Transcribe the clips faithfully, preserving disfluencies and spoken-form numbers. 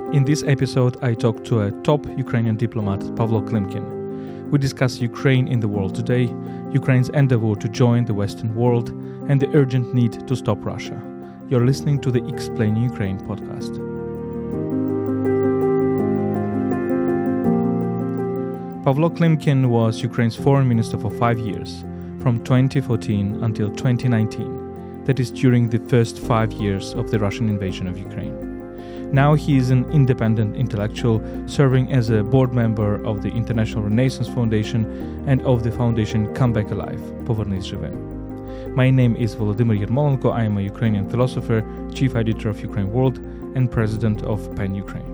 In this episode, I talked to a top Ukrainian diplomat, Pavlo Klimkin. We discuss Ukraine in the world today, Ukraine's endeavor to join the Western world, and the urgent need to stop Russia. You're listening to the Explaining Ukraine podcast. Pavlo Klimkin was Ukraine's foreign minister for five years, from twenty fourteen until twenty nineteen. That is during the first five years of the Russian invasion of Ukraine. Now he is an independent intellectual, serving as a board member of the International Renaissance Foundation and of the foundation Come Back Alive, Povernись Живим. My name is Volodymyr Yermolenko. I am a Ukrainian philosopher, chief editor of Ukraine World, and president of PEN Ukraine.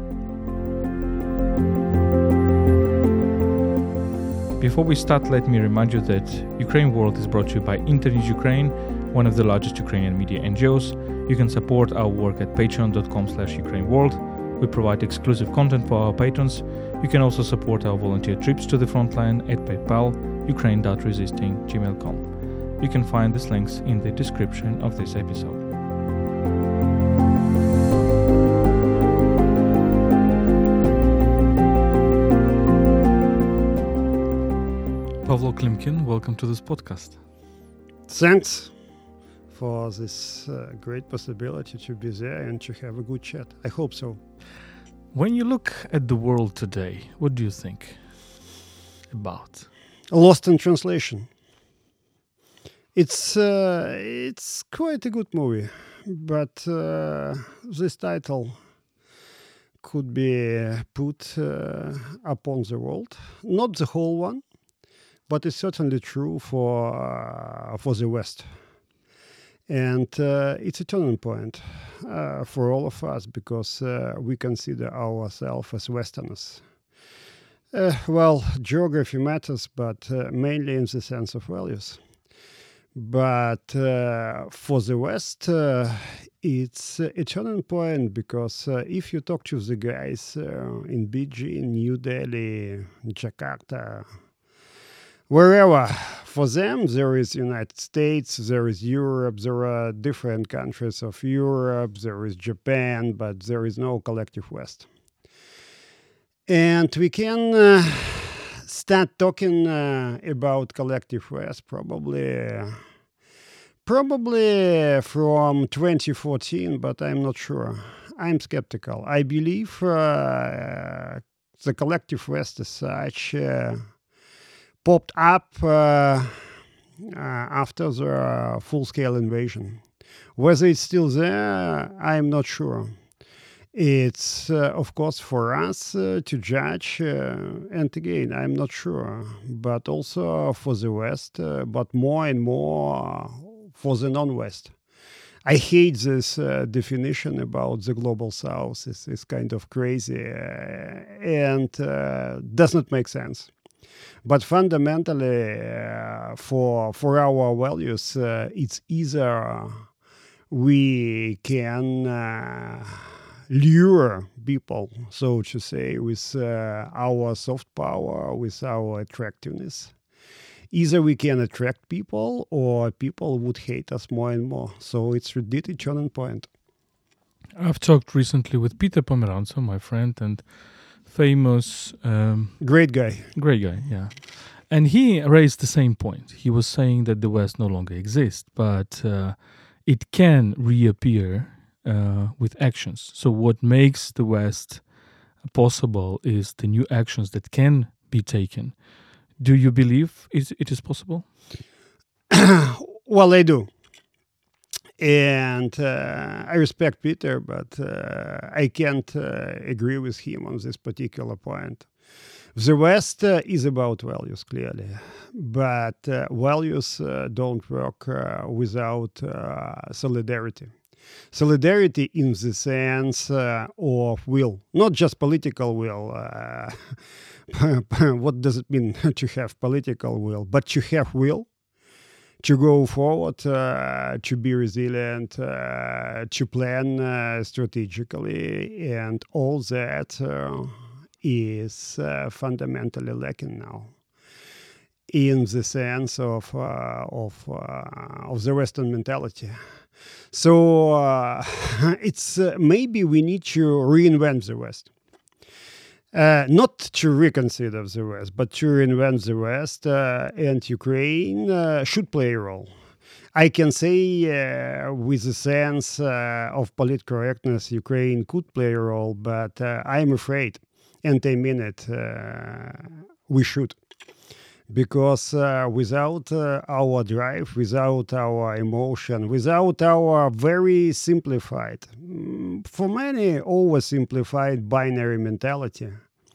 Before we start, let me remind you that Ukraine World is brought to you by Internews Ukraine, one of the largest Ukrainian media N G Os. You can support our work at patreon.com slash Ukraine World. We provide exclusive content for our patrons. You can also support our volunteer trips to the frontline at PayPal, ukraine.resisting gmail dot com. You can find these links in the description of this episode. Pavlo Klimkin, welcome to this podcast. Thanks for this uh, great possibility to be there and to have a good chat. I hope so. When you look at the world today, what do you think about? Lost in Translation. It's uh, it's quite a good movie, but uh, this title could be put uh, upon the world. Not the whole one, but it's certainly true for uh, for the West. And uh, it's a turning point uh, for all of us because uh, we consider ourselves as Westerners. Uh, well, geography matters, but uh, mainly in the sense of values. But uh, for the West, uh, it's a turning point because uh, if you talk to the guys uh, in Beijing, New Delhi, Jakarta, wherever, for them, there is United States, there is Europe, there are different countries of Europe, there is Japan, but there is no collective West. And we can uh, start talking uh, about collective West probably, probably from twenty fourteen, but I'm not sure. I'm skeptical. I believe uh, the collective West as such uh, popped up uh, uh, after the uh, full-scale invasion. Whether it's still there, I'm not sure. It's, uh, of course, for us uh, to judge, uh, and again, I'm not sure, but also for the West, uh, but more and more for the non-West. I hate this uh, definition about the global South. It's, it's kind of crazy uh, and uh, does not make sense. But fundamentally, uh, for for our values, uh, it's either we can uh, lure people, so to say, with uh, our soft power, with our attractiveness. Either we can attract people, or people would hate us more and more. So it's indeed a turning point. I've talked recently with Peter Pomerantsev, my friend, and famous um, great guy great guy yeah and he raised the same point. He was saying that the West no longer exists, but uh, it can reappear uh, with actions. So what makes the West possible is the new actions that can be taken. Do you believe it, it is possible? Well, I do. And uh, I respect Peter, but uh, I can't uh, agree with him on this particular point. The West uh, is about values, clearly, but uh, values uh, don't work uh, without uh, solidarity. Solidarity in the sense uh, of will, not just political will. Uh, what does it mean to have political will? But to have will, to go forward, uh, to be resilient, uh, to plan uh, strategically, and all that uh, is uh, fundamentally lacking now. in the sense of uh, of uh, of the Western mentality. So uh, it's uh, maybe we need to reinvent the West. Uh, not to reconsider the West, but to reinvent the West, uh, and Ukraine uh, should play a role. I can say, uh, with a sense uh, of political correctness, Ukraine could play a role, but uh, I'm afraid, and I mean it, uh, we should. Because uh, without uh, our drive, without our emotion, without our very simplified, mm, for many oversimplified binary mentality,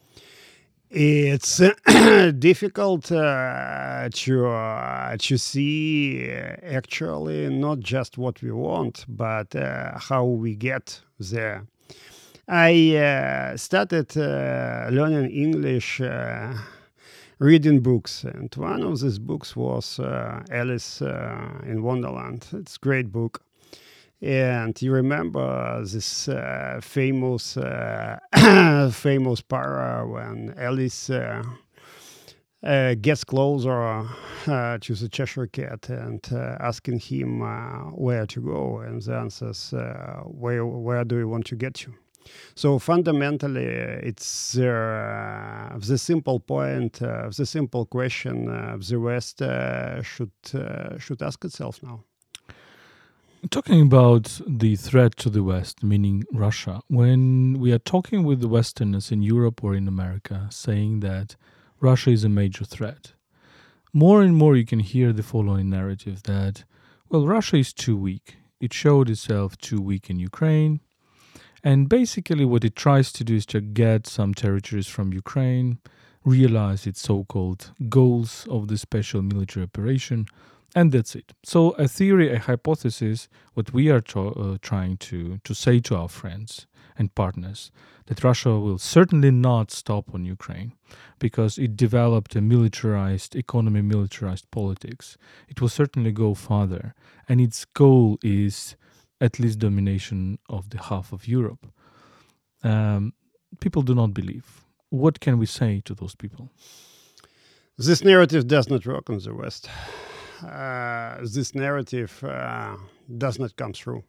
it's uh, difficult uh, to uh, to see uh, actually not just what we want, but uh, how we get there. I uh, started uh, learning English, uh, reading books, and one of these books was uh, Alice uh, in Wonderland. It's a great book. And you remember this uh, famous uh, famous para when Alice uh, uh, gets closer uh, to the Cheshire Cat and uh, asking him uh, where to go, and the answer is, uh, where where do you want to get to? So fundamentally, it's uh, the simple point, uh, the simple question uh, the West uh, should uh, should ask itself now. Talking about the threat to the West, meaning Russia, when we are talking with the Westerners in Europe or in America saying that Russia is a major threat, more and more you can hear the following narrative that, well, Russia is too weak. It showed itself too weak in Ukraine. And basically what it tries to do is to get some territories from Ukraine, realize its so-called goals of the special military operation, and that's it. So a theory, a hypothesis, what we are to, uh, trying to, to say to our friends and partners, that Russia will certainly not stop on Ukraine because it developed a militarized economy, militarized politics. It will certainly go farther. And its goal is at least domination of the half of Europe. Um, people do not believe. What can we say to those people? This narrative does not work in the West. Uh, this narrative uh, does not come through,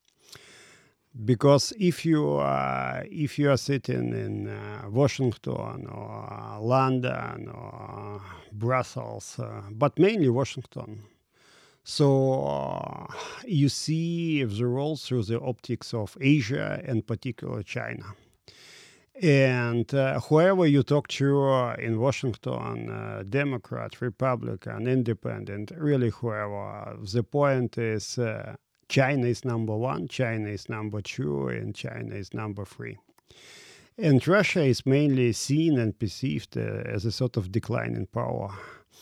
because if you uh, if you are sitting in uh, Washington or London or Brussels, uh, but mainly Washington, so uh, you see the world through the optics of Asia and particularly China. And uh, whoever you talk to uh, in Washington, uh, Democrat, Republican, Independent, really whoever, the point is uh, China is number one, China is number two, and China is number three. And Russia is mainly seen and perceived uh, as a sort of decline in power.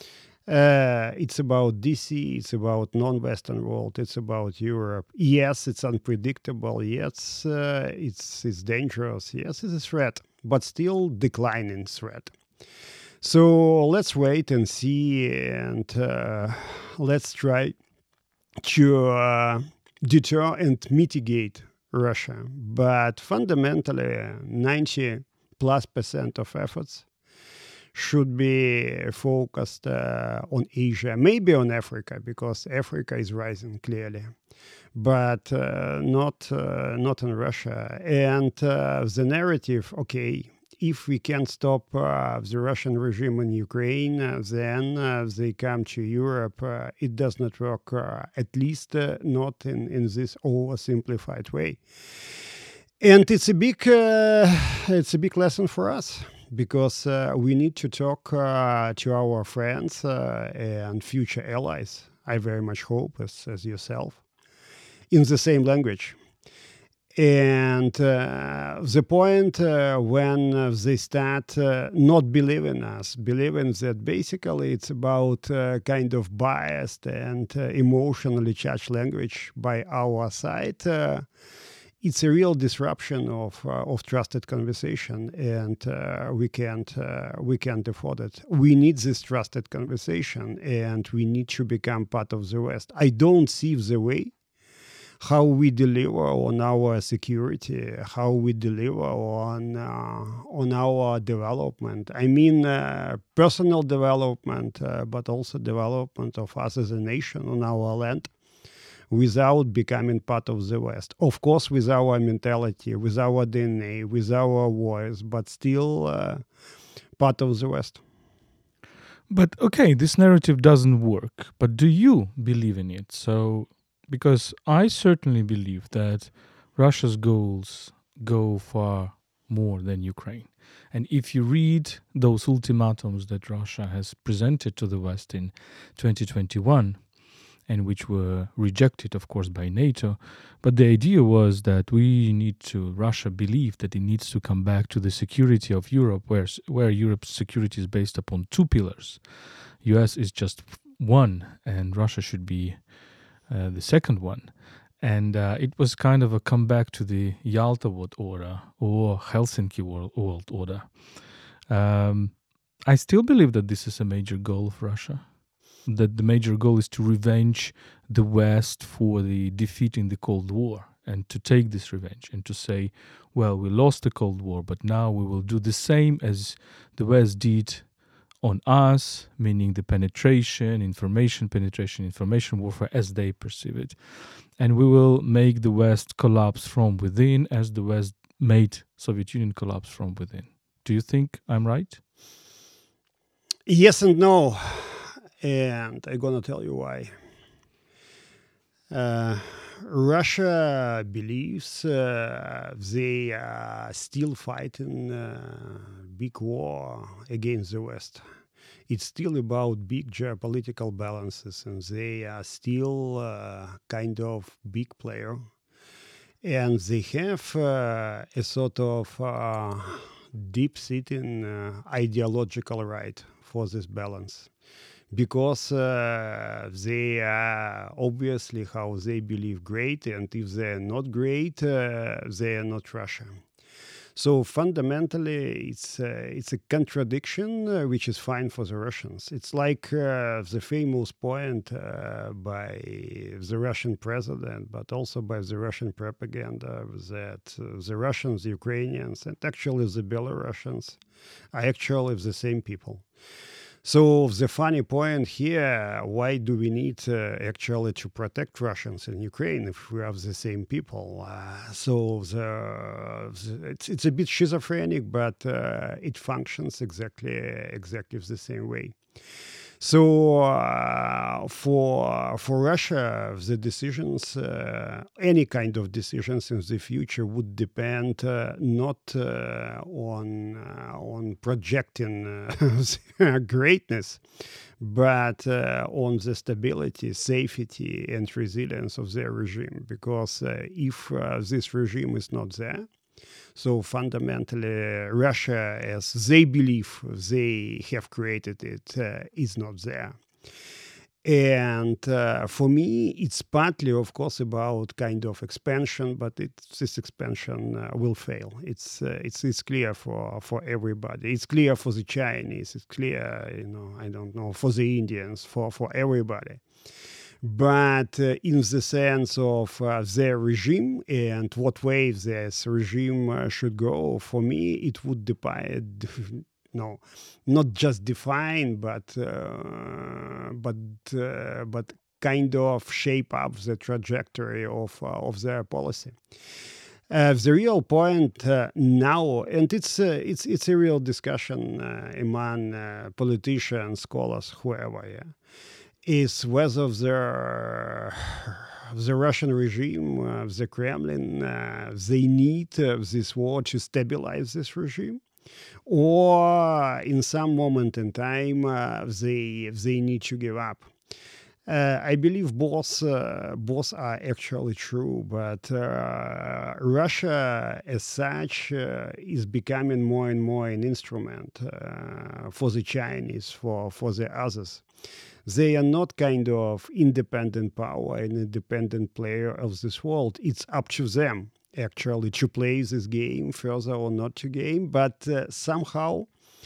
Uh, it's about D C, it's about non-Western world, it's about Europe. Yes, it's unpredictable. Yes, uh, it's it's dangerous. Yes, it's a threat, but still declining threat. So let's wait and see, and uh, let's try to uh, deter and mitigate Russia. But fundamentally, ninety plus percent of efforts should be focused uh, on Asia, maybe on Africa, because Africa is rising clearly, but uh, not uh, not in Russia. And uh, the narrative, okay, if we can stop uh, the Russian regime in Ukraine, uh, then uh, they come to Europe. Uh, it does not work, uh, at least uh, not in, in this oversimplified way. And it's a big uh, it's a big lesson for us, because uh, we need to talk uh, to our friends uh, and future allies, I very much hope, as, as yourself, in the same language. And uh, the point uh, when uh, they start uh, not believing us, believing that basically it's about uh, kind of biased and uh, emotionally charged language by our side, uh, it's a real disruption of uh, of trusted conversation, and uh, we can't uh, we can't afford it. We need this trusted conversation, and we need to become part of the West. I don't see the way how we deliver on our security, how we deliver on uh, on our development. I mean, uh, personal development, uh, but also development of us as a nation on our land, without becoming part of the West. Of course, with our mentality, with our D N A, with our voice, but still uh, part of the West. But okay, this narrative doesn't work. But do you believe in it? So, because I certainly believe that Russia's goals go far more than Ukraine. And if you read those ultimatums that Russia has presented to the West in twenty twenty-one, and which were rejected, of course, by NATO. But the idea was that we need to, Russia believed that it needs to come back to the security of Europe, where, where Europe's security is based upon two pillars. U S is just one, and Russia should be uh, the second one. And uh, it was kind of a comeback to the Yalta World Order or Helsinki World, world Order. Um, I still believe that this is a major goal of Russia. That the major goal is to revenge the West for the defeat in the Cold War, and to take this revenge and to say, well, we lost the Cold War, but now we will do the same as the West did on us, meaning the penetration, information penetration, information warfare as they perceive it. And we will make the West collapse from within as the West made Soviet Union collapse from within. Do you think I'm right? Yes and no. And I'm going to tell you why. Uh, Russia believes uh, they are still fighting a big war against the West. It's still about big geopolitical balances, and they are still uh, kind of big player. And they have uh, a sort of uh, deep-sitting uh, ideological right for this balance. Because uh, they are obviously how they believe great, and if they're not great, uh, they are not Russia. So fundamentally, it's uh, it's a contradiction uh, which is fine for the Russians. It's like uh, the famous point uh, by the Russian president, but also by the Russian propaganda, that uh, the Russians, the Ukrainians, and actually the Belarusians are actually the same people. So the funny point here, why do we need uh, actually to protect Russians in Ukraine if we have the same people? Uh, so the, the, it's, it's a bit schizophrenic, but uh, it functions exactly exactly the same way. So uh, for for Russia, the decisions, uh, any kind of decisions in the future would depend uh, not uh, on uh, on projecting uh, greatness, but uh, on the stability, safety, and resilience of their regime. Because uh, if uh, this regime is not there, so fundamentally, Russia, as they believe they have created it, uh, is not there. And uh, for me, it's partly, of course, about kind of expansion, but it, this expansion uh, will fail. It's, uh, it's it's clear for, for everybody. It's clear for the Chinese. It's clear, you know, I don't know, for the Indians, for, for everybody. But uh, in the sense of uh, their regime and what way this regime uh, should go, for me, it would depend, no, not just define, but uh, but uh, but kind of shape up the trajectory of uh, of their policy. Uh, the real point uh, now, and it's uh, it's it's a real discussion uh, among uh, politicians, scholars, whoever, yeah, is whether the, the Russian regime, uh, the Kremlin, uh, they need uh, this war to stabilize this regime, or in some moment in time, uh, they they need to give up. Uh, I believe both uh, both are actually true, but uh, Russia as such uh, is becoming more and more an instrument uh, for the Chinese, for, for the others. They are not kind of independent power, an independent player of this world. It's up to them, actually, to play this game further or not to game. But uh, somehow,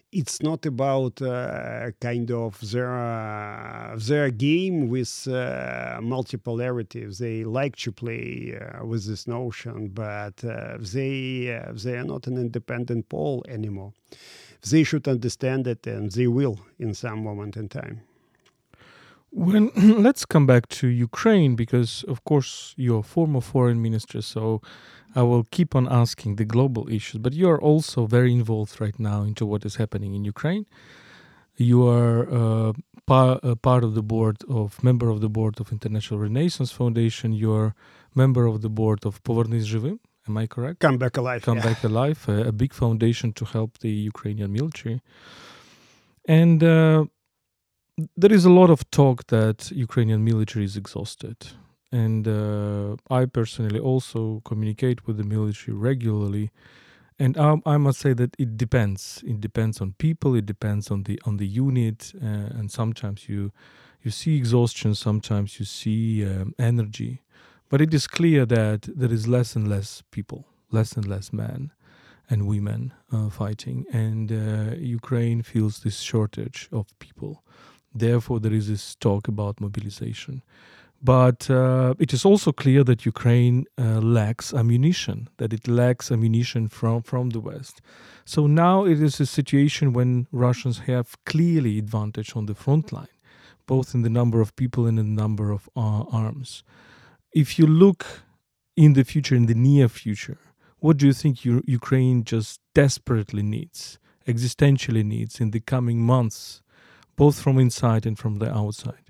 it's not about uh, kind of their uh, their game with uh, multipolarity. They like to play uh, with this notion, but uh, they uh, they are not an independent pole anymore. They should understand it, and they will in some moment in time. When let's come back to Ukraine, because of course you're former foreign minister, so I will keep on asking the global issues. But you are also very involved right now into what is happening in Ukraine. You are uh, par, uh, part of the board of member of the board of International Renaissance Foundation. You are member of the board of Повернись живим. Am I correct? Come Back Alive. Come yeah. Back Alive, a, a big foundation to help the Ukrainian military. And uh, there is a lot of talk that Ukrainian military is exhausted. And uh, I personally also communicate with the military regularly. And I, I must say that it depends. It depends on people. It depends on the on the unit. Uh, and sometimes you you see exhaustion. Sometimes you see um, energy. But it is clear that there is less and less people, less and less men and women uh, fighting. And uh, Ukraine feels this shortage of people. Therefore, there is this talk about mobilization. But uh, it is also clear that Ukraine uh, lacks ammunition, that it lacks ammunition from, from the West. So now it is a situation when Russians have clearly advantage on the front line, both in the number of people and in the number of uh, arms. If you look in the future, in the near future, what do you think U- Ukraine just desperately needs, existentially needs in the coming months, both from inside and from the outside?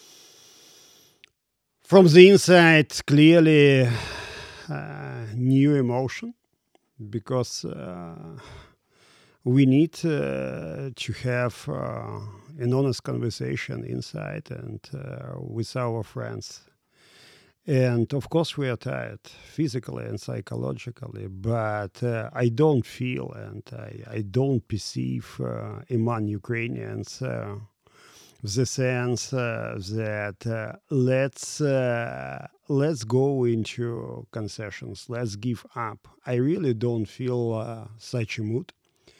From the inside, clearly uh, new emotion, because uh, we need uh, to have uh, an honest conversation inside and uh, with our friends. And of course, we are tired physically and psychologically, but uh, I don't feel and I, I don't perceive uh, among Ukrainians uh, the sense uh, that uh, let's uh, let's go into concessions, let's give up. I really don't feel uh, such a mood.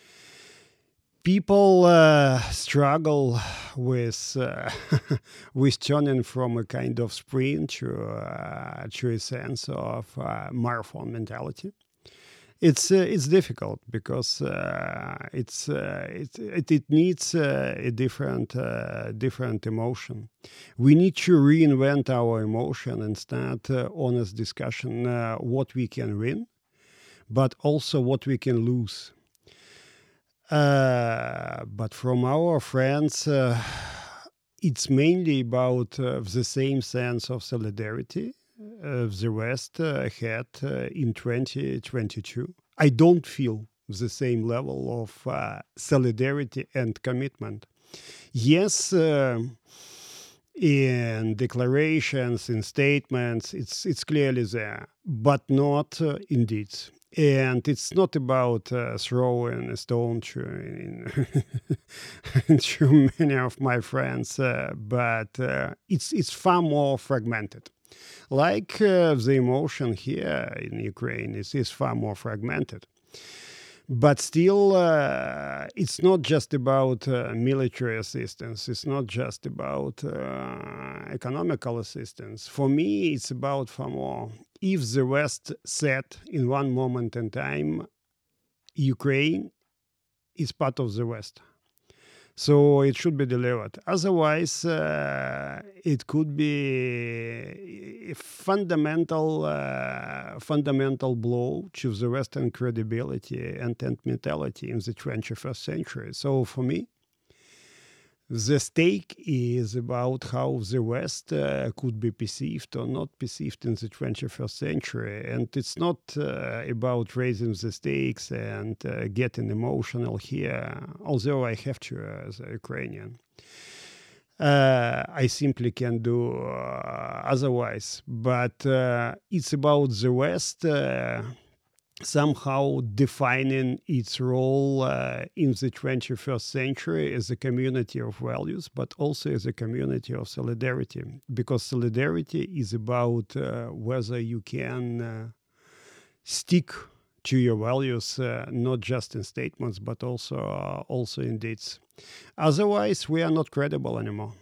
People uh, struggle with uh, with turning from a kind of sprint to uh, to a sense of uh, marathon mentality. It's uh, it's difficult because uh, it's uh, it, it it needs uh, a different uh, different emotion. We need to reinvent our emotion and start uh, honest discussion uh, what we can win, but also what we can lose. Uh, but from our friends, uh, it's mainly about uh, the same sense of solidarity uh, the West uh, had uh, in twenty twenty-two. I don't feel the same level of uh, solidarity and commitment. Yes, uh, in declarations, in statements, it's it's clearly there, but not uh, in deeds. And it's not about uh, throwing a stone to, in, to many of my friends, uh, but uh, it's it's far more fragmented. Like uh, the emotion here in Ukraine is, is far more fragmented. But still, uh, it's not just about uh, military assistance. It's not just about uh, economical assistance. For me, it's about far more. If the West said in one moment in time, Ukraine is part of the West, so it should be delivered. Otherwise, uh, it could be a fundamental, uh, fundamental blow to the Western credibility and, and mentality in the twenty-first century. So for me, the stake is about how the West uh, could be perceived or not perceived in the twenty-first century. And it's not uh, about raising the stakes and uh, getting emotional here, although I have to uh, as a Ukrainian. Uh, I simply can't do uh, otherwise. But uh, it's about the West uh, somehow defining its role uh, in the twenty-first century as a community of values, but also as a community of solidarity. Because solidarity is about uh, whether you can uh, stick to your values, uh, not just in statements, but also uh, also in deeds. Otherwise, we are not credible anymore.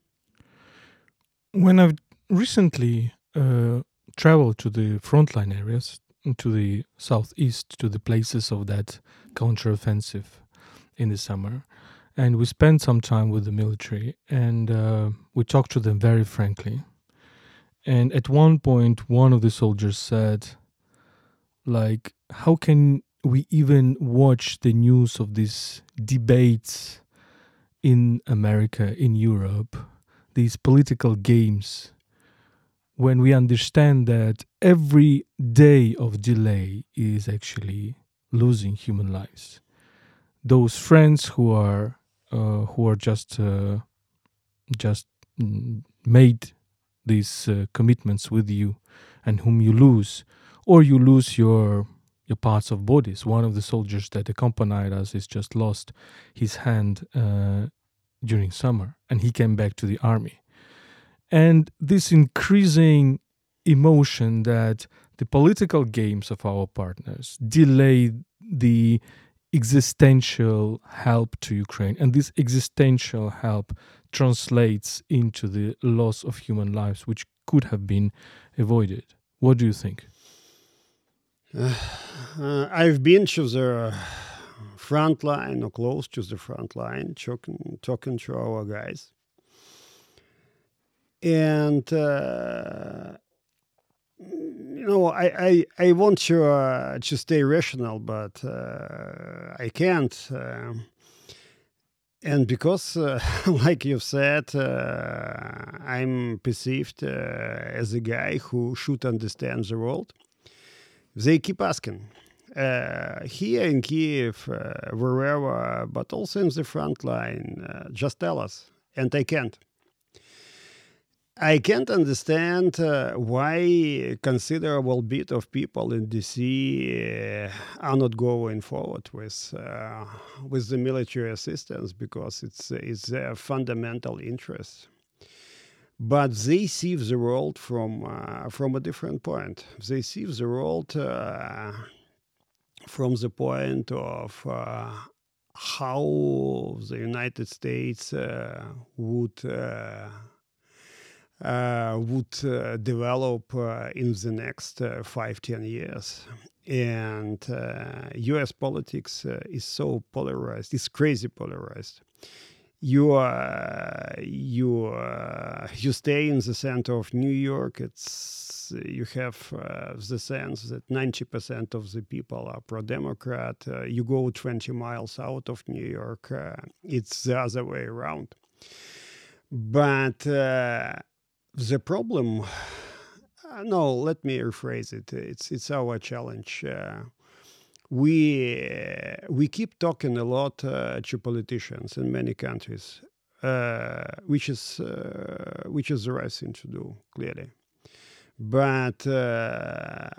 When I've recently uh, traveled to the frontline areas, to the southeast, to the places of that counteroffensive in the summer, and we spent some time with the military, and uh, we talked to them very frankly. And at one point, one of the soldiers said, like, how can we even watch the news of these debates in America, in Europe, these political games, when we understand that every day of delay is actually losing human lives? Those friends who are uh, who are just uh, just made these uh, commitments with you, and whom you lose, or you lose your your parts of bodies. One of the soldiers that accompanied us is just lost his hand uh, during summer, and he came back to the army. And this increasing emotion that the political games of our partners delay the existential help to Ukraine, and this existential help translates into the loss of human lives, which could have been avoided. What do you think? Uh, uh, I've been to the front line or close to the front line, talking, talking to our guys. And, uh, you know, I, I, I want to, uh, to stay rational, but uh, I can't. Uh, and because, uh, like you've said, uh, I'm perceived uh, as a guy who should understand the world. They keep asking, uh, here in Kiev, uh, wherever, but also in the front line, uh, just tell us. And I can't. I can't understand uh, why a considerable bit of people in D C uh, are not going forward with uh, with the military assistance, because it's it's their fundamental interest. But they see the world from uh, from a different point. They see the world uh, from the point of uh, how the United States uh, would uh, uh, would uh, develop uh, in the next uh, five, ten years. And uh, U S politics uh, is so polarized. It's crazy polarized. You uh, you uh, you stay in the center of New York. It's you have uh, the sense that ninety percent of the people are pro-Democrat. Uh, you go twenty miles out of New York, uh, it's the other way around. But uh, the problem, uh, no, let me rephrase it. It's it's our challenge. Uh, We uh, we keep talking a lot uh, to politicians in many countries, uh, which is uh, which is the right thing to do, clearly. But uh,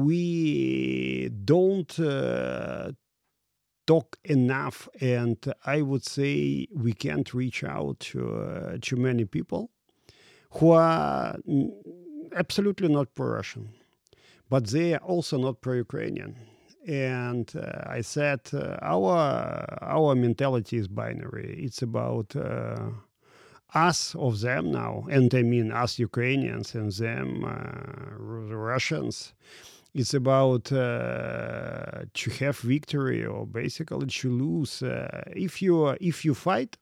we don't uh, talk enough, and I would say we can't reach out to uh, to many people who are absolutely not pro-Russian, but they are also not pro-Ukrainian. And uh, I said uh, our our mentality is binary. It's about uh, us of them now, and I mean us Ukrainians and them uh, the Russians. It's about uh, to have victory or basically to lose. Uh, if you if you fight,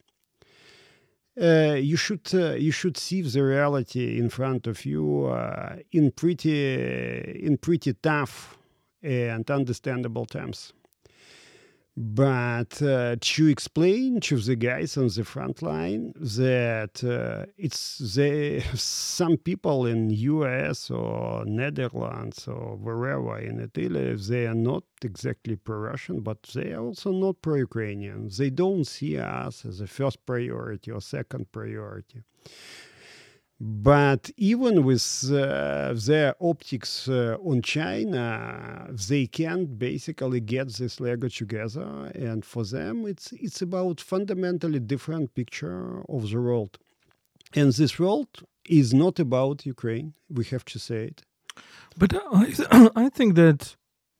uh, you should uh, you should see the reality in front of you uh, in pretty in pretty tough and understandable terms. But uh, to explain to the guys on the front line that uh, it's the, some people in U S or Netherlands or wherever in Italy, they are not exactly pro-Russian, but they are also not pro-Ukrainian. They don't see us as a first priority or second priority. But even with uh, their optics uh, on China, they can't basically get this Lego together. And for them, it's it's about fundamentally different picture of the world. And this world is not about Ukraine. We have to say it. But I, I think that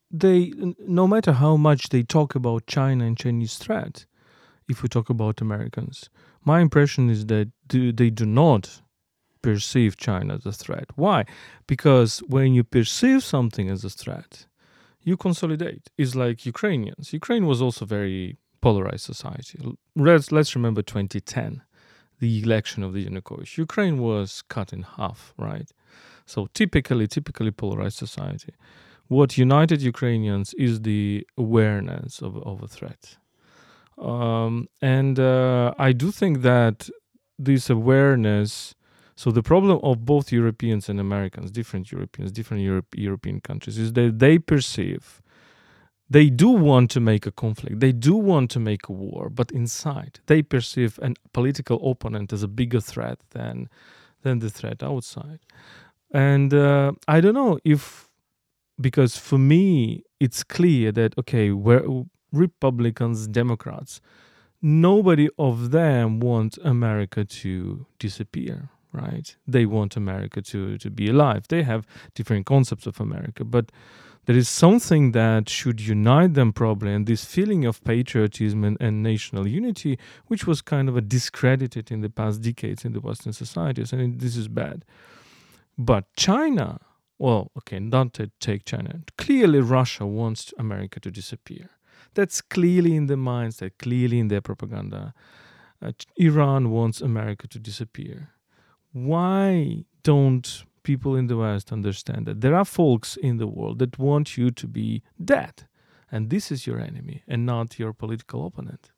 they, no matter how much they talk about China and Chinese threat, if we talk about Americans, my impression is that do, they do not perceive China as a threat. Why? Because when you perceive something as a threat, you consolidate. It's like Ukrainians. Ukraine was also very polarized society. Let's, let's remember twenty ten, the election of the Yanukovych. Ukraine was cut in half, right? So typically, typically polarized society. What united Ukrainians is the awareness of, of a threat. Um, and uh, I do think that this awareness, so the problem of both Europeans and Americans, different Europeans, different Europe, European countries, is that they perceive, they do want to make a conflict, they do want to make a war, but inside they perceive a political opponent as a bigger threat than, than the threat outside. And uh, I don't know if, because for me, it's clear that, okay, where Republicans, Democrats, nobody of them wants America to disappear, right? They want America to, to be alive. They have different concepts of America, but there is something that should unite them probably, and this feeling of patriotism and, and national unity, which was kind of a discredited in the past decades in the Western societies, and this is bad. But China, well, okay, not to take China. Clearly, Russia wants America to disappear. That's clearly in their minds, that's clearly in their propaganda. Uh, Iran wants America to disappear. Why don't people in the West understand that there are folks in the world that want you to be dead, and this is your enemy and not your political opponent?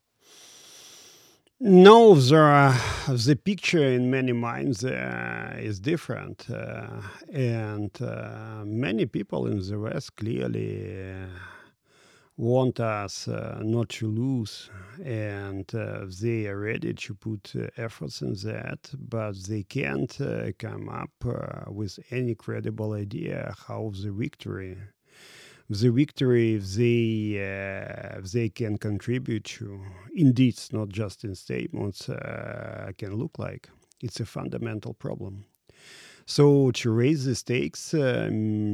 No, there are, the picture in many minds uh, is different, uh, and uh, many people in the West clearly uh, want us uh, not to lose, and uh, they are ready to put uh, efforts in that, but they can't uh, come up uh, with any credible idea how the victory the victory they uh, they can contribute to, in deeds, not just in statements, uh, can look like. It's a fundamental problem. So to raise the stakes uh,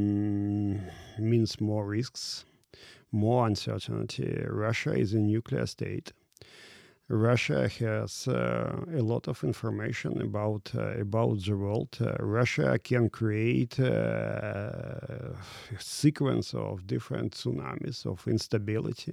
means more risks, more uncertainty. Russia is a nuclear state. Russia has uh, a lot of information about uh, about the world. Uh, Russia can create uh, a sequence of different tsunamis of instability.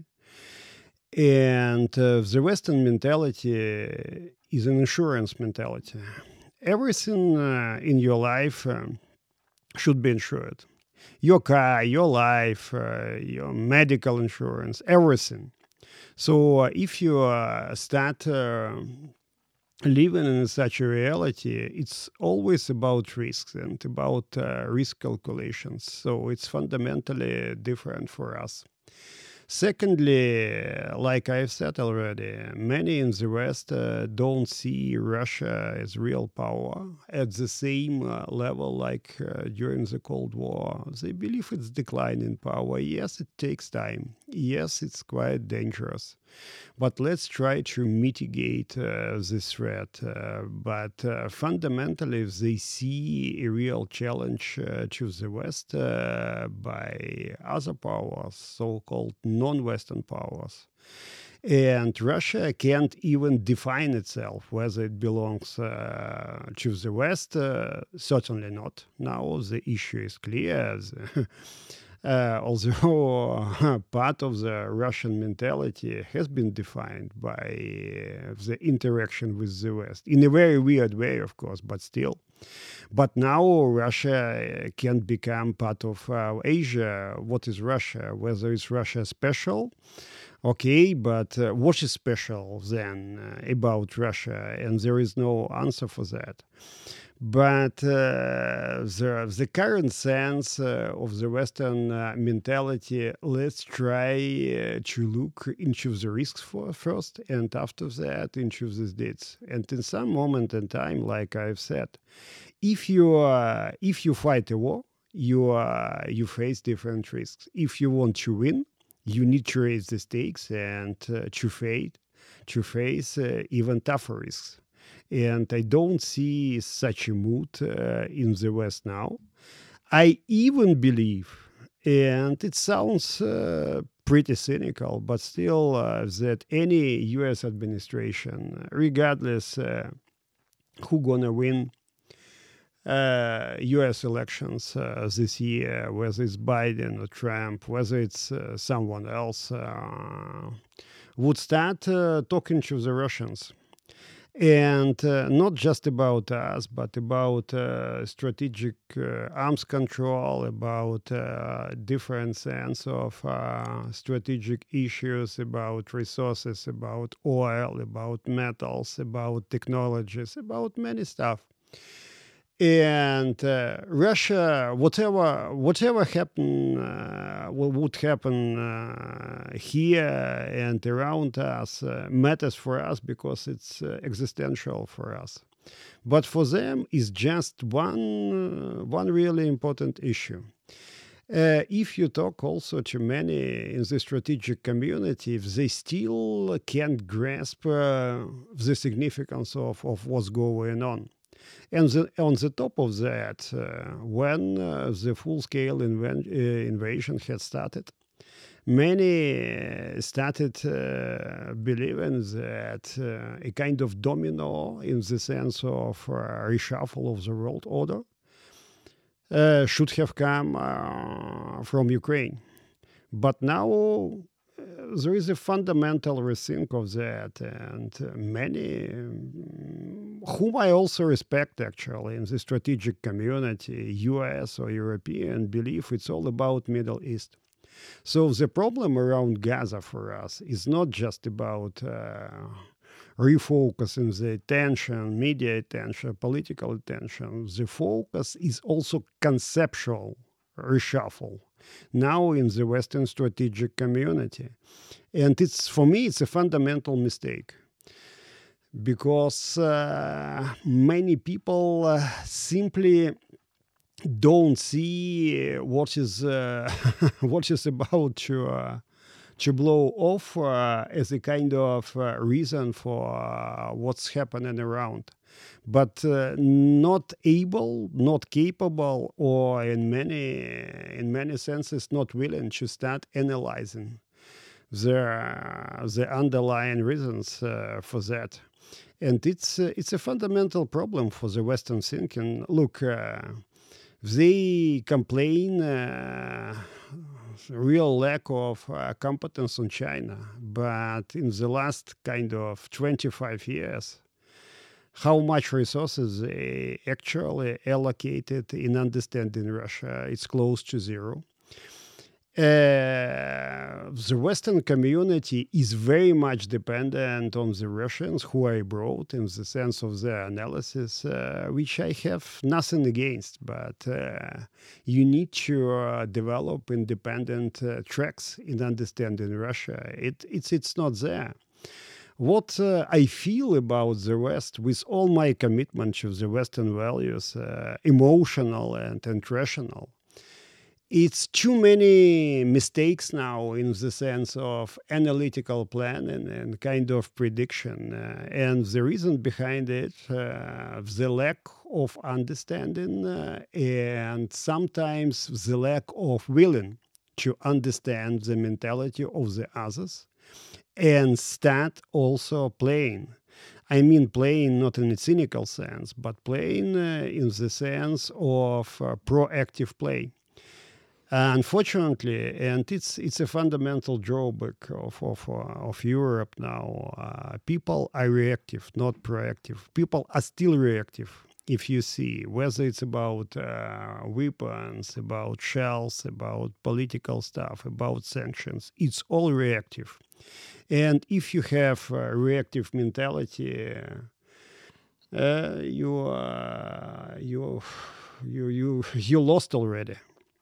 And uh, the Western mentality is an insurance mentality. Everything uh, in your life um, should be insured. Your car, your life, uh, your medical insurance, everything. So uh, if you uh, start uh, living in such a reality, it's always about risks and about uh, risk calculations. So it's fundamentally different for us. Secondly, like I've said already, many in the West uh, don't see Russia as real power at the same uh, level like uh, during the Cold War. They believe it's declining power. Yes, it takes time. Yes, it's quite dangerous. But let's try to mitigate uh, this threat. Uh, but uh, fundamentally, they see a real challenge uh, to the West uh, by other powers, so-called non-Western powers. And Russia can't even define itself whether it belongs uh, to the West. Uh, certainly not. Now the issue is clear. Uh, although part of the Russian mentality has been defined by uh, the interaction with the West, in a very weird way, of course, but still. But now Russia can become part of uh, Asia. What is Russia? Whether it's Russia special? Okay, but uh, what is special then uh, about Russia? And there is no answer for that. But uh, the, the current sense uh, of the Western uh, mentality, let's try uh, to look into the risks for first, and after that into the deeds. And in some moment in time, like I've said, if you uh, if you fight a war, you uh, you face different risks. If you want to win, you need to raise the stakes and uh, to face to face uh, even tougher risks. And I don't see such a mood uh, in the West now. I even believe, And it sounds uh, pretty cynical, but still, uh, that any U S administration, regardless uh, who gonna win uh, U S elections uh, this year, whether it's Biden or Trump, whether it's uh, someone else, uh, would start uh, talking to the Russians. And uh, not just about us, but about uh, strategic uh, arms control, about uh, different sense of uh, strategic issues, about resources, about oil, about metals, about technologies, about many stuff. And uh, Russia, whatever whatever happen, uh, what would happen uh, here and around us uh, matters for us because it's uh, existential for us. But for them, is just one uh, one really important issue. Uh, if you talk also to many in the strategic community, they still can't grasp uh, the significance of, of what's going on. And the, on the top of that, uh, when uh, the full-scale inven- uh, invasion had started, many started uh, believing that uh, a kind of domino in the sense of uh, reshuffle of the world order uh, should have come uh, from Ukraine. But now there is a fundamental rethink of that, and uh, many, um, whom I also respect actually in the strategic community, U S or European, believe it's all about Middle East. So the problem around Gaza for us is not just about uh, refocusing the attention, media attention, political attention. The focus is also conceptual reshuffle now in the Western strategic community. And it's, for me, it's a fundamental mistake because uh, many people uh, simply don't see what is uh, what is about to uh, to blow off uh, as a kind of uh, reason for uh, what's happening around, but uh, not able, not capable, or in many in many senses not willing to start analyzing the the underlying reasons uh, for that. And it's uh, it's a fundamental problem for the Western thinking. Look, uh, they complain uh, real lack of uh, competence on China, but in the last kind of twenty-five years, how much resources they actually allocated in understanding Russia, it's close to zero. Uh, the Western community is very much dependent on the Russians who are abroad in the sense of their analysis, uh, which I have nothing against, but uh, you need to uh, develop independent uh, tracks in understanding Russia. It, it's, it's not there. What uh, I feel about the West, with all my commitment to the Western values, uh, emotional and, and rational, it's too many mistakes now in the sense of analytical planning and kind of prediction. Uh, and the reason behind it, uh, the lack of understanding uh, and sometimes the lack of willing to understand the mentality of the others and start also playing. I mean playing not in a cynical sense, but playing uh, in the sense of uh, proactive play. Unfortunately, and it's it's a fundamental drawback of of, uh, of Europe now. Uh, people are reactive, not proactive. People are still reactive. If you see whether it's about uh, weapons, about shells, about political stuff, about sanctions, it's all reactive. And if you have a reactive mentality, uh, you uh, you you you you lost already.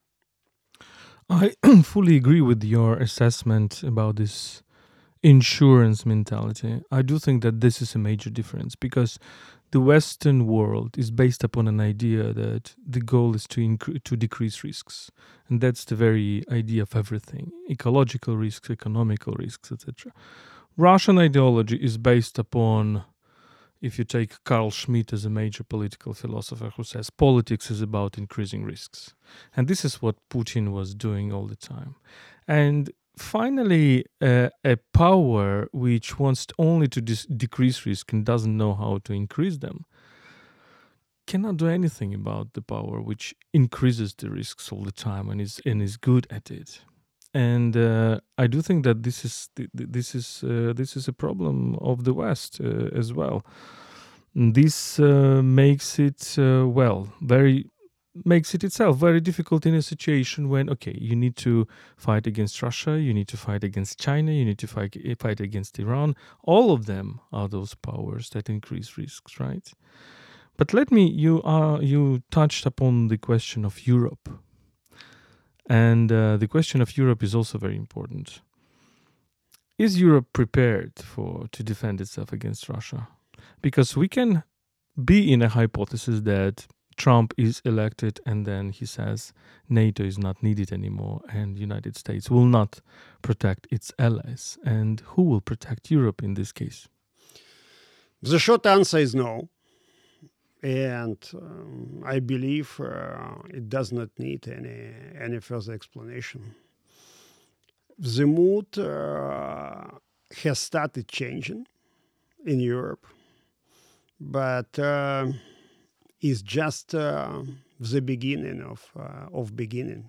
I fully agree with your assessment about this insurance mentality. I do think that this is a major difference because the Western world is based upon an idea that the goal is to incre- to decrease risks, and that's the very idea of everything: ecological risks, economical risks, et cetera. Russian ideology is based upon, if you take Carl Schmitt as a major political philosopher who says politics is about increasing risks. And this is what Putin was doing all the time. And finally, uh, a power which wants only to dis- decrease risk and doesn't know how to increase them cannot do anything about the power which increases the risks all the time and is and is good at it. And uh, I do think that this is this is uh, this is a problem of the West uh, as well. This uh, makes it uh, well very makes it itself very difficult in a situation when, okay, you need to fight against Russia, you need to fight against China, you need to fight fight against Iran. All of them are those powers that increase risks, right? But let me, you are you touched upon the question of Europe. And uh, the question of Europe is also very important. Is Europe prepared for to defend itself against Russia? Because we can be in a hypothesis that Trump is elected and then he says NATO is not needed anymore and the United States will not protect its allies. And who will protect Europe in this case? The short answer is no. And um, I believe uh, it does not need any any further explanation. The mood uh, has started changing in Europe, but uh, it's just uh, the beginning of uh, of beginning.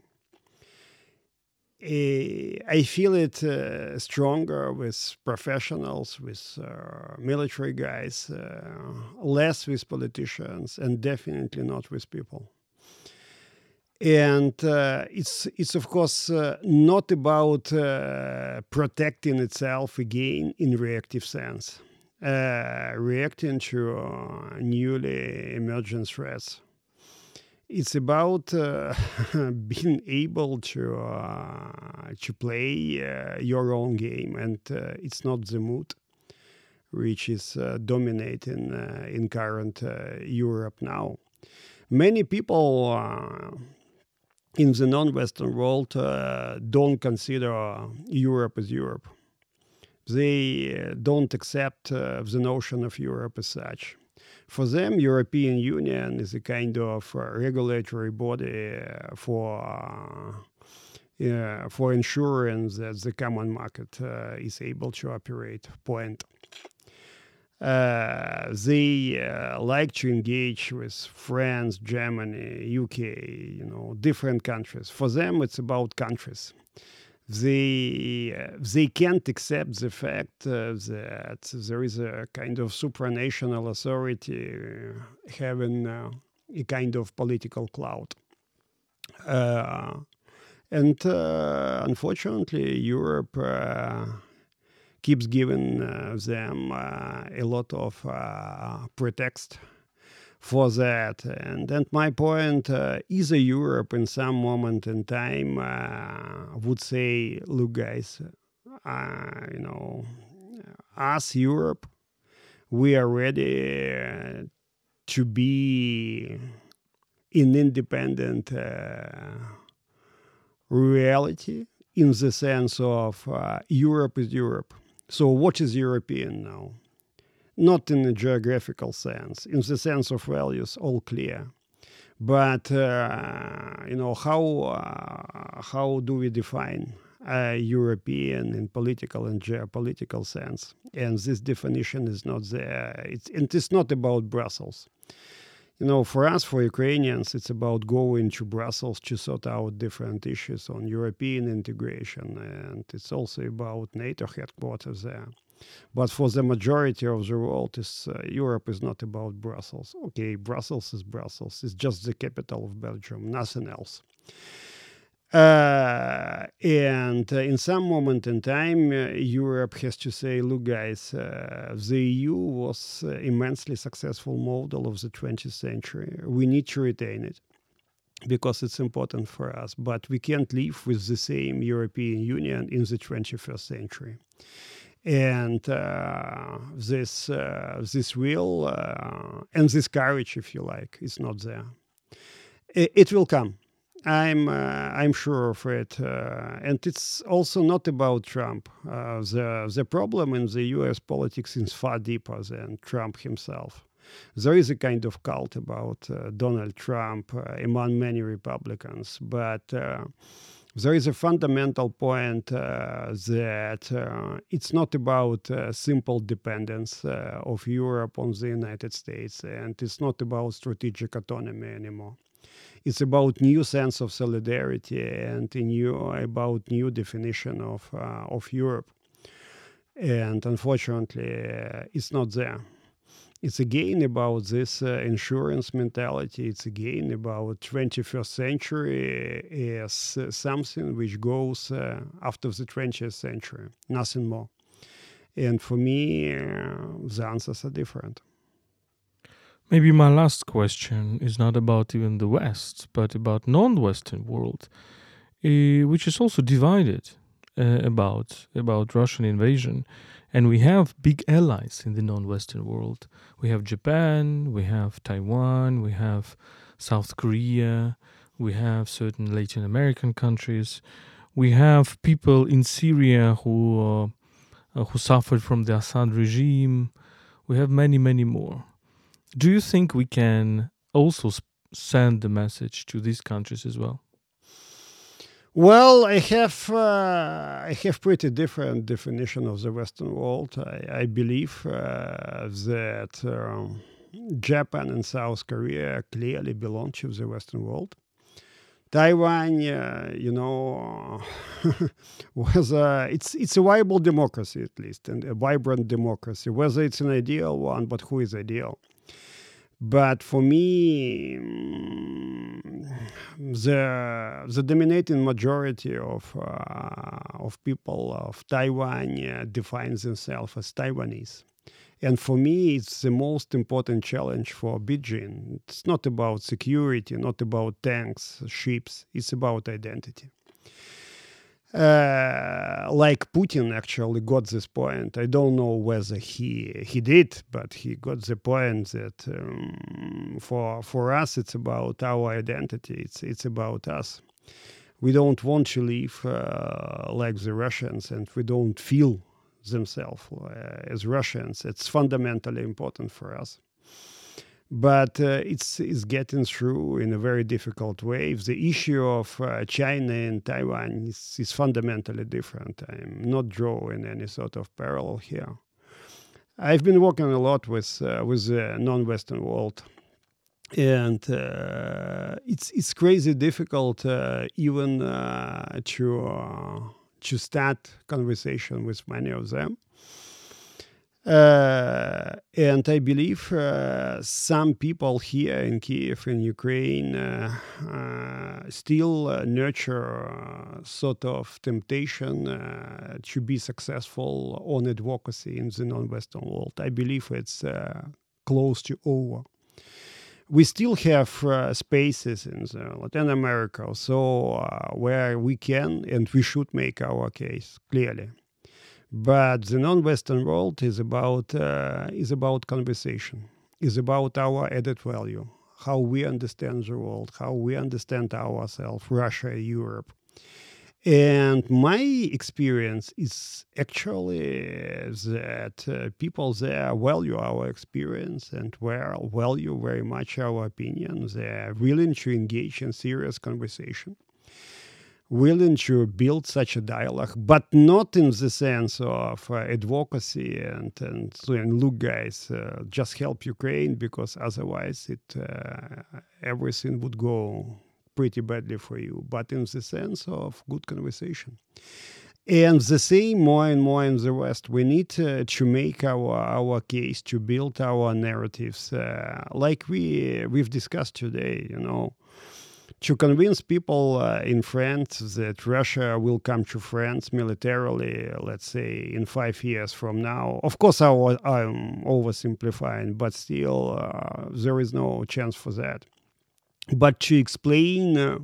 I feel it uh, stronger with professionals, with uh, military guys, uh, less with politicians, and definitely not with people. And uh, it's, it's of course, uh, not about uh, protecting itself again in reactive sense, uh, reacting to uh, newly emerging threats. It's about uh, being able to uh, to play uh, your own game, and uh, it's not the mood which is uh, dominating uh, in current uh, Europe now. Many people uh, in the non-Western world uh, don't consider Europe as Europe. They uh, don't accept uh, the notion of Europe as such. For them, European Union is a kind of uh, regulatory body uh, for uh, uh, for ensuring that the common market uh, is able to operate. Point. Uh, they uh, like to engage with France, Germany, U K, you know, different countries. For them, it's about countries. They uh, they can't accept the fact uh, that there is a kind of supranational authority uh, having uh, a kind of political clout. Uh, and uh, unfortunately, Europe uh, keeps giving uh, them uh, a lot of uh, pretext for that. And at my point, uh, either Europe in some moment in time uh, would say, look, guys, uh, you know, us, Europe, we are ready uh, to be an independent uh, reality in the sense of uh, Europe is Europe. So what is European now? Not in a geographical sense, in the sense of values, all clear. But, uh, you know, how uh, how do we define uh, European in political and geopolitical sense? And this definition is not there. It's, and it's not about Brussels. You know, for us, for Ukrainians, it's about going to Brussels to sort out different issues on European integration. And it's also about NATO headquarters there. But for the majority of the world, is, uh, Europe is not about Brussels. Okay, Brussels is Brussels. It's just the capital of Belgium, nothing else. Uh, and uh, in some moment in time, uh, Europe has to say, look, guys, uh, the E U was uh, immensely successful model of the twentieth century. We need to retain it because it's important for us. But we can't live with the same European Union in the twenty-first century. And uh, this uh, this will uh, and this courage, if you like, is not there. It, it will come. I'm uh, I'm sure of it, uh, and it's also not about Trump. Uh, the the problem in the U S politics is far deeper than Trump himself. There is a kind of cult about uh, Donald Trump uh, among many Republicans, but uh, there is a fundamental point uh, that uh, it's not about uh, simple dependence uh, of Europe on the United States, and it's not about strategic autonomy anymore. It's about new sense of solidarity and a new about new definition of uh, of Europe. And unfortunately, uh, it's not there. It's again about this uh, insurance mentality. It's again about twenty-first century as uh, something which goes uh, after the twentieth century, nothing more. And for me, uh, the answers are different. Maybe my last question is not about even the West, but about non-Western world, uh, which is also divided uh, about about Russian invasion, and we have big allies in the non-Western world. We have Japan, we have Taiwan, we have South Korea, we have certain Latin American countries, we have people in Syria who uh, uh, who suffered from the Assad regime. We have many, many more. Do you think we can also sp- send the message to these countries as well? Well, I have uh, I have pretty different definition of the Western world. I, I believe uh, that um, Japan and South Korea clearly belong to the Western world. Taiwan, uh, you know, was a, it's it's a viable democracy at least, and a vibrant democracy. Whether it's an ideal one, but who is ideal? But for me, mm, the the dominating majority of uh, of people of Taiwan uh, defines themselves as Taiwanese. And for me, it's the most important challenge for Beijing. It's not about security, not about tanks, ships. It's about identity. Uh, like Putin actually got this point. I don't know whether he he did, but he got the point that um, for for us it's about our identity. It's it's about us. We don't want to live uh, like the Russians, and we don't feel themselves uh, as Russians. It's fundamentally important for us. But uh, it's, it's getting through in a very difficult way. The issue of uh, China and Taiwan is, is fundamentally different. I'm not drawing any sort of parallel here. I've been working a lot with uh, with the non-Western world, and uh, it's it's crazy difficult uh, even uh, to uh, to start conversation with many of them. Uh, and I believe uh, some people here in Kiev, in Ukraine, uh, uh, still uh, nurture uh, sort of temptation uh, to be successful on advocacy in the non-Western world. I believe it's uh, close to over. We still have uh, spaces in the Latin America, so uh, where we can and we should make our case clearly. But the non-Western world is about uh, is about conversation, is about our added value, how we understand the world, how we understand ourselves, Russia, Europe. And my experience is actually that uh, people there value our experience and value very much our opinion. They're willing to engage in serious conversation, willing to build such a dialogue, but not in the sense of uh, advocacy and, and, and look, guys, uh, just help Ukraine, because otherwise it uh, everything would go pretty badly for you, but in the sense of good conversation. And the same more and more in the West. We need uh, to make our our case, to build our narratives, uh, like we we've discussed today. You know, to convince people uh, in France that Russia will come to France militarily, let's say in five years from now. Of course, I, I'm oversimplifying, but still, uh, there is no chance for that. But to explain uh,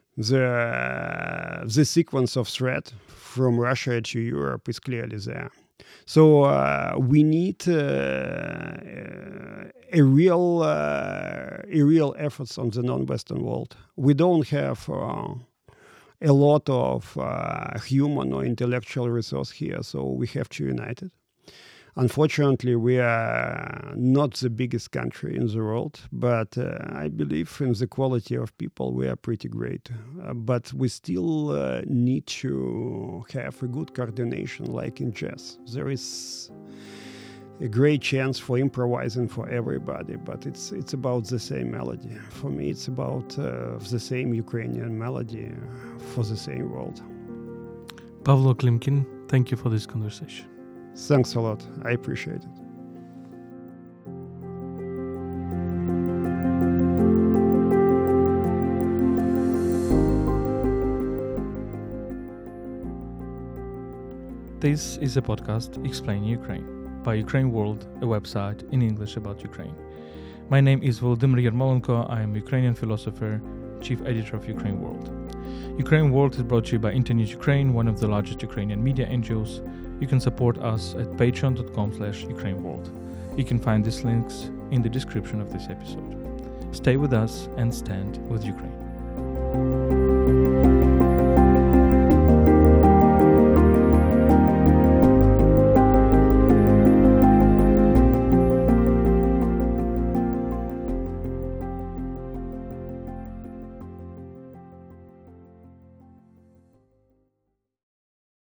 the the sequence of threat from Russia to Europe is clearly there. So uh, we need uh, a real uh, a real efforts on the non-Western world. We don't have uh, a lot of uh, human or intellectual resource here, so we have to unite it. Unfortunately, we are not the biggest country in the world, but uh, I believe in the quality of people we are pretty great. Uh, but we still uh, need to have a good coordination like in jazz. There is a great chance for improvising for everybody, but it's it's about the same melody. For me, it's about uh, the same Ukrainian melody for the same world. Pavlo Klimkin, thank you for this conversation. Thanks a lot. I appreciate it. This is a podcast Explaining Ukraine by Ukraine World, a website in English about Ukraine. My name is Volodymyr Yermolenko. I am a Ukrainian philosopher, chief editor of Ukraine World. Ukraine World is brought to you by Internews Ukraine, one of the largest Ukrainian media N G Os. You can support us at patreon.com slash Ukraine World. You can find these links in the description of this episode. Stay with us and stand with Ukraine.